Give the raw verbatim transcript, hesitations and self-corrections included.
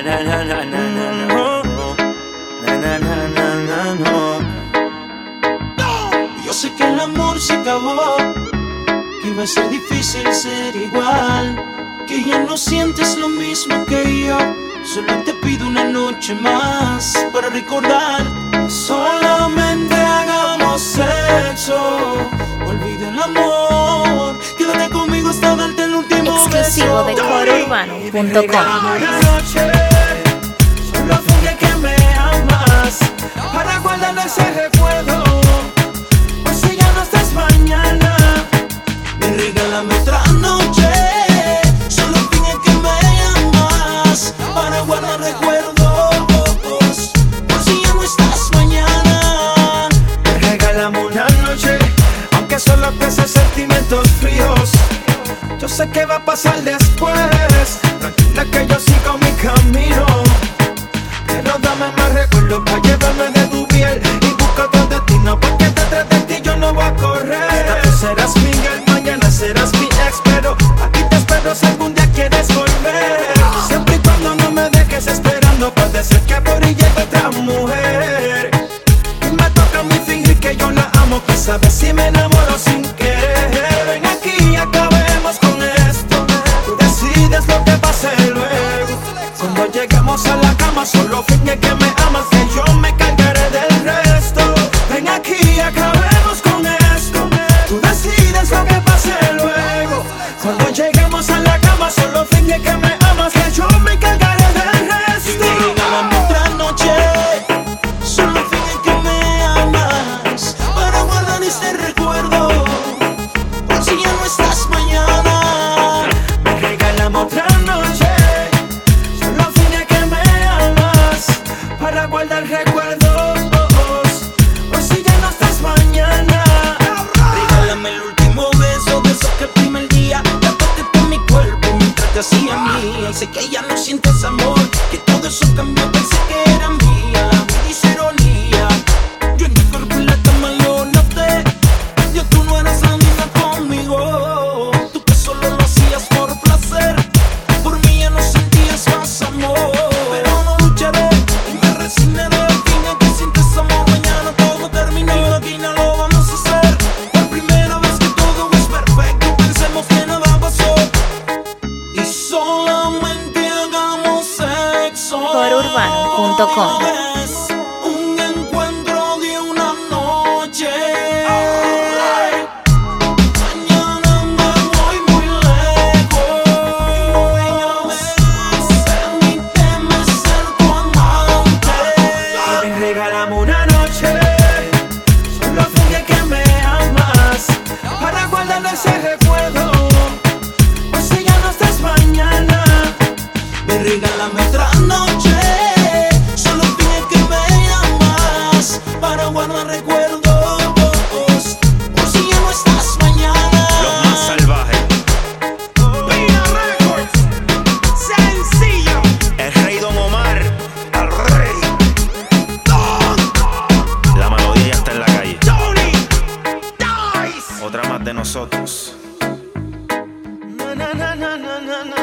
na na na na na no. Na na na na na no. Yo sé que el amor se acabó, que iba a ser difícil ser igual, que ya no sientes lo mismo que yo. Solo te pido una noche más para recordar. Solamente hagamos sexo, olvida el amor, quédate conmigo hasta darte el último exclusivo beso. de coro urbano punto com. Una noche, solo finge que me amas para guardar ese recuerdo. Pues si ya no estás mañana, me regálame otra noche. Solo finge que me amas para guardar recuerdos. Por si ya no estás mañana, me regálame una noche, aunque solo pese sentimientos fríos. Yo sé que va a pasar después, tranquila que yo sigo mi camino. Pero dame más recuerdos para llevarme de tu piel y busca otro destino, porque detrás de ti yo no voy a correr. Esta tú serás mi girl, mañana serás mi ex, pero aquí te espero si algún día quieres volver. Siempre y cuando no me dejes esperando, puede ser que por ahí llegue otra mujer. Y me toca a mí fingir que yo la amo, que sabes si me enamoro sin querer. Ven aquí y acabemos con esto, tú decides lo que pase luego. Cuando lleguemos a la cama solo finge que me amas, que yo me cargaré del resto. Ven aquí y acabemos con esto, tú decides lo que pase luego. Cuando lleguemos a la cama solo finge que me amas, que yo me cargaré del resto. Y regálame otra noche, solo finge que me amas para guardar este recuerdo. Por si ya no estás mañana, me regálame otra noche, solo finge que me amas para guardar recuerdos. Por si ya no estás mañana, regálame el último beso de esos que el primer día te toqué en mi cuerpo mientras te hacía mía. Y sé que ya no sientes amor, que todo eso cambió, pensé que era mía. La vida hizo ironía, yo en tu cuerpo y la cama lo noté. Yo tú no eras la misma conmigo, tú que solo lo hacías por placer. Por mí ya no sentías más amor, pero no lucharé y me resignaré. Finge que sientes amor, mañana todo terminó y aquí no lo vamos a hacer. Por primera vez que todo es perfecto, pensemos que nada pasó y solamente hagamos sexo. coro urbano punto com. Es un encuentro de una noche. Mañana me voy muy lejos. Permíteme ser tu amante. Ven, regálame una noche, solo finge que me amas para guardar ese recuerdo. Pues si ya no estás mañana, me regálame otra noche, solo finge que me amas para guardar recuerdos. Por si ya no estás mañana. Los más salvajes. Pina Records, sencillo. El rey Don Omar. El rey. La melodía ya está en la calle. Tony Dice. Otra más de nosotros. Na, na, na, na, na, na.